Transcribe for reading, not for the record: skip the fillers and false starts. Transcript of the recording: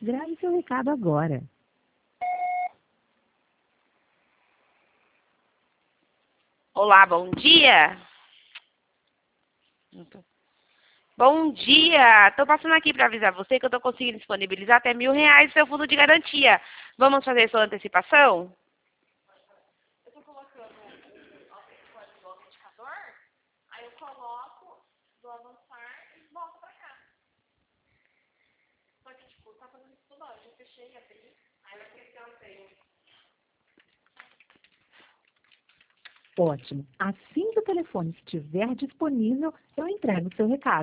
Grave seu recado agora. Olá, bom dia. Bom dia. Estou passando aqui para avisar você que eu estou conseguindo disponibilizar até R$ 1.000 seu fundo de garantia. Vamos fazer sua antecipação? Eu estou colocando o autenticador, aí eu coloco, vou avançar e volto para cá. Só que, tipo, tá fazendo isso toda hora. Eu já fechei, abri, aí vai ter que eu tenho. Ótimo. Assim que o telefone estiver disponível, eu entrego o seu recado.